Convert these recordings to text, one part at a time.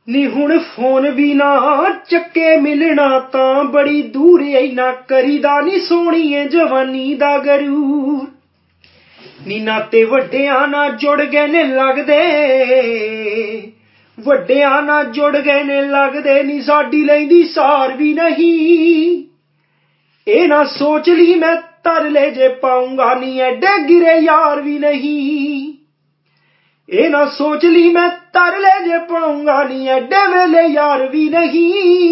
ਨੀ ਹੁਣ ਫੋਨ ਵੀ ਨਾ ਚੱਕੇ ਮਿਲਣਾ ਤਾਂ ਬੜੀ ਦੂਰ ਇੰਨਾ ਕਰੀਦਾ ਨੀ ਸੋਹਣੀਏ ਜਵਾਨੀ ਦਾ ਗਰੂਰ ਨੀ ਨਾਤੇ ਵੱਡਿਆਂ ਨਾਲ ਜੁੜ ਗਏ ਨੇ ਲੱਗਦੇ ਵੱਡਿਆਂ ਨਾਲ ਜੁੜ ਗਏ ਨੇ ਲੱਗਦੇ ਨੀ ਸਾਡੀ ਲੈਂਦੀ ਸਾਰ ਵੀ ਨਹੀਂ ਇਹ ਨਾ ਸੋਚ ਲਈ ਮੈਂ ਤਰਲੇ ਜੇ ਪਾਉਂਗਾ ਨੀ ਐਡੇ ਗਿਰੇ ਯਾਰ ਵੀ ਨਹੀਂ ਇਹ ਨਾ ਸੋਚ ਲਈ ਮੈਂ ਤਰਲੇ ਜੇ ਪਾਉਂਗਾ ਨੀ ਐਡੇ ਵੇਲੇ ਯਾਰ ਵੀ ਨਹੀਂ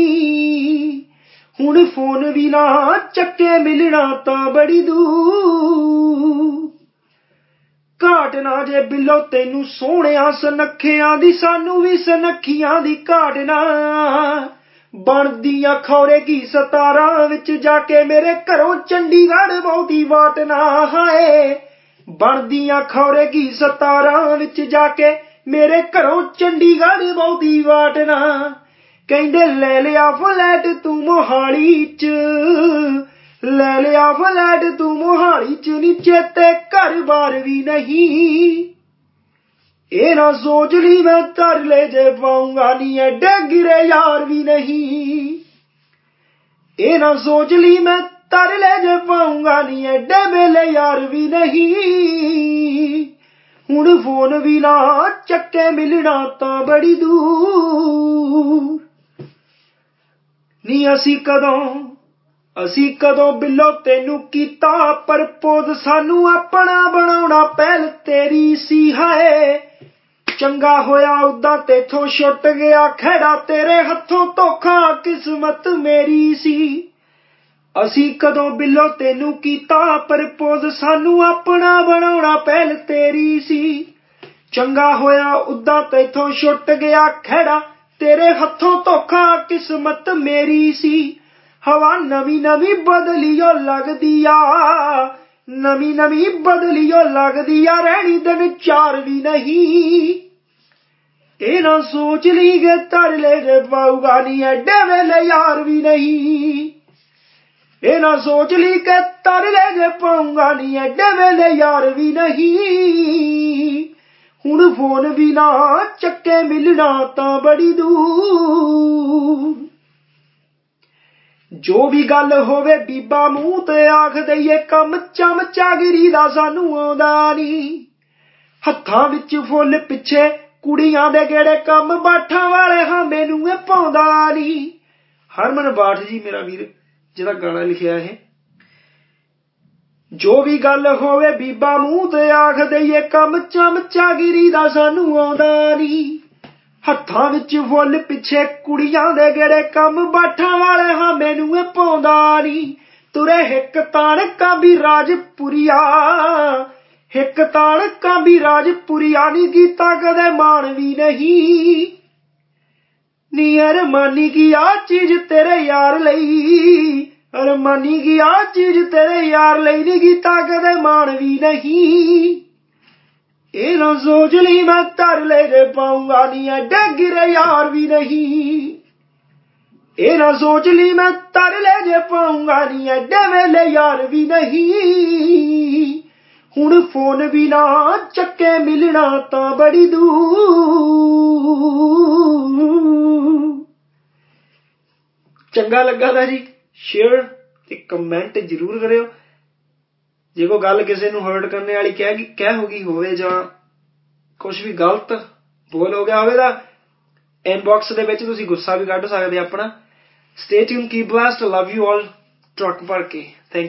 ਹੁਣ ਫੋਨ ਵੀ ਨਾ ਚੱਕੇ ਮਿਲਣਾ ਤਾਂ ਬੜੀ ਦੂਰ ਘਾਟ ਨਾ ਜੇ ਬਿੱਲੋ ਤੈਨੂੰ ਸੋਹਣਿਆ ਸੁਨੱਖਿਆਂ ਦੀ ਸਾਨੂੰ ਵੀ ਸੁਨੱਖੀਆਂ ਦੀ ਘਾਟ ਨਾ ਬਣਦੀਆਂ ਖੌਰੇ ਕੀ 17 ਵਿੱਚ ਜਾ ਕੇ ਮੇਰੇ ਘਰੋਂ ਚੰਡੀਗੜ੍ਹ ਬਹੁਤੀ ਵਾਟ ਨਾ ਹਾਏ ਬਣਦੀਆਂ ਖੌਰੇ ਕੀ 17 ਵਿੱਚ ਜਾ ਕੇ ਮੇਰੇ ਘਰੋਂ ਚੰਡੀਗੜ੍ਹ ਬਹੁਤੀ ਵਾਟ ਨਾ ਕਹਿੰਦੇ ਲੈ ਲਿਆ ਫਲੈਟ ਤੂੰ ਮੋਹਾਲੀ ਚ ਲੈ ਲਿਆ ਫਲੈਟ ਤੂੰ ਮੋਹਾਲੀ ਚ ਨੀ ਚੇਤੇ ਘਰ-ਬਾਰ ਵੀ ਨਹੀਂ ਇਹ ਨਾ ਸੋਚ ਲਈ ਮੈਂ ਤਰਲੇ ਜੇ ਪਾਉਂਗਾ ਨੀ ਐਡੇ ਗਿਰੇ ਯਾਰ ਵੀ ਨਹੀਂ ਇਹ ਨਾ ਸੋਚ ਲਈ ਮੈਂ ਤਰਲੇ ਜੇ ਪਾਉਂਗਾ ਨੀ ਐਡੇ ਵੇਲੇ ਯਾਰ ਵੀ ਨਹੀਂ ਹੁਣ ਫੋਨ ਵੀ ਨਾ ਚੱਕੇ ਮਿਲਣਾ ਤਾਂ ਬੜੀ ਦੂਰ ਨੀ ਅਸੀਂ ਕਦੋਂ ਬਿੱਲੋ ਤੈਨੂੰ ਕੀਤਾ ਪ੍ਰਪੋਜ਼ ਸਾਨੂੰ ਆਪਣਾ ਬਣਾਉਣਾ ਪਹਿਲ ਤੇਰੀ ਸੀ ਹਾਏ ਚੰਗਾ ਹੋਇਆ ਉਦਾਂ ਤੇਥੋਂ ਛੁੱਟ ਗਿਆ ਖਹਿੜਾ ਤੇਰੇ ਹੱਥੋਂ ਧੋਖਾ ਕਿਸਮਤ ਮੇਰੀ ਸੀ ਅਸੀਂ ਕਦੋਂ ਬਿੱਲੋ ਤੈਨੂੰ ਕੀਤਾ ਪ੍ਰਪੋਜ਼ ਸਾਨੂੰ ਆਪਣਾ ਬਣਾਉਣਾ ਪਹਿਲ ਤੇਰੀ ਸੀ ਚੰਗਾ ਹੋਇਆ ਉਦਾਂ ਤੇਥੋਂ ਛੁੱਟ ਗਿਆ ਖਹਿੜਾ ਤੇਰੇ ਹੱਥੋਂ ਧੋਖਾ ਕਿਸਮਤ ਮੇਰੀ ਸੀ ਹਵਾ ਨਵੀਂ ਬਦਲੀਓ ਲੱਗਦੀ ਆ ਨਵੀਂ ਬਦਲੀਓ ਲੱਗਦੀ ਆ ਰਹਿਣੀ ਦਿਨ ਚਾਰ ਵੀ ਨਹੀਂ ਇਹ ਨਾ ਸੋਚ ਲਈ ਕਿ ਤਰਲੇ ਜੇ ਪਾਊਗਾ ਨੀ ਐਡੇ ਵੇਲੇ ਯਾਰ ਵੀ ਨਹੀਂ ਇਹ ਨਾ ਸੋਚ ਲਈ ਕਿ ਤਰਲੇ ਜੇ ਪਾਊਗਾ ਨੀ ਐਡੇ ਵੇਲੇ ਯਾਰ ਵੀ ਨਹੀਂ ਹੁਣ ਫੋਨ ਵੀ ਨਾ ਚੱਕੇ ਮਿਲਣਾ ਤਾਂ ਬੜੀ ਦੂਰ ਜੋ ਵੀ ਗੱਲ ਹੋਵੇ ਬੀਬਾ ਮੂੰਹ ਤੇ ਆਖ ਦਈਏ ਕੰਮ ਚਮਚਾਗਿਰੀ ਦਾ ਸਾਨੂੰ ਆਉਂਦਾ ਨੀ ਹੱਥਾਂ ਵਿੱਚ ਫੁੱਲ ਪਿੱਛੇ ਕੁੜੀਆਂ ਦੇ ਗੇੜੇ ਕੰਮ ਬਾਠਾਂ ਵਾਲੇ ਹਾਂ ਮੈਨੂੰ ਇਹ ਪਾਉਂਦਾ ਨੀ ਹਰਮਨ ਬਾਠ ਜੀ ਮੇਰਾ ਵੀਰ ਜਿਹੜਾ ਗਾਣਾ ਲਿਖਿਆ ਇਹ ਜੋ ਵੀ ਗੱਲ ਹੋਵੇ ਬੀਬਾ ਮੂੰਹ ਤੇ ਆਖ ਦਈਏ ਕੰਮ ਚਮਚਾਗਿਰੀ ਦਾ ਸਾਨੂੰ ਆਉਂਦਾ ਨੀ ਹੱਥਾਂ ਵਿੱਚ ਫੁੱਲ ਪਿੱਛੇ ਕੁੜੀਆਂ ਦੇ ਗੇੜੇ ਕੰਮ ਬਾਠਾਂ ਵਾਲੇ ਹਾਂ ਮੈਨੂੰ ਇਹ ਪਾਉਂਦਾ ਨੀ ਤੁਰੇ ਹਿੱਕ ਤਾਣਕਾਂ ਵੀ ਰਾਜਪੁਰੀਆ ਹਿੱਕ ਤਾਣਕਾਂ ਵੀ ਰਾਜਪੁਰੀਆ ਨੀ ਕੀਤਾ ਕਦੇ ਮਾਣ ਵੀ ਨਹੀਂ ਨੀ ਅਰਮਾਨੀ ਕੀ ਆ ਚੀਜ਼ ਤੇਰੇ ਯਾਰ ਲਈ ਅਰਮਾਨੀ ਕੀ ਆ ਚੀਜ਼ ਤੇਰੇ ਯਾਰ ਲਈ ਨੀ ਕੀਤਾ ਕਦੇ ਮਾਣ ਵੀ ਨਹੀਂ ਇਹ ਨਾ ਸੋਚ ਲਈ ਮੈਂ ਤਰਲੇ ਜੇ ਪਾਉਂਗਾ ਨੀ ਐਡੇ ਗਿਰੇ ਯਾਰ ਵੀ ਨਹੀਂ ਇਹ ਨਾ ਸੋਚ ਲਈ ਮੈਂ ਤਰਲੇ ਜੇ ਪਾਉਂਗਾ ਨੀ ਐਡੇ ਵੇਲੇ ਯਾਰ ਵੀ ਨਹੀਂ ਹੁਣ ਫੋਨ ਵੀ ਨਾ ਚੱਕੇ ਮਿਲਣਾ ਤਾਂ ਬੜੀ ਦੂਰ ਚੰਗਾ ਲੱਗਾ ਤਾਂ ਜੀ ਸ਼ੇਅਰ ਤੇ ਕਮੈਂਟ ਜ਼ਰੂਰ ਕਰਿਓ ਜੇ ਕੋਈ ਗੱਲ ਕਿਸੇ ਨੂੰ ਹਰਟ ਕਰਨੇ ਵਾਲੀ ਕਹਿ ਹੋ ਗਈ ਹੋਵੇ ਜਾਂ ਕੁਝ ਵੀ ਗਲਤ ਬੋਲ ਹੋ ਗਿਆ ਹੋਵੇ ਤਾਂ ਇਨਬਾਕਸ ਦੇ ਵਿੱਚ ਤੁਸੀਂ ਗੁੱਸਾ ਵੀ ਕੱਢ ਸਕਦੇ ਆਪਣਾ stay tune keep blessed love you all truck ਭਰ ਕੇ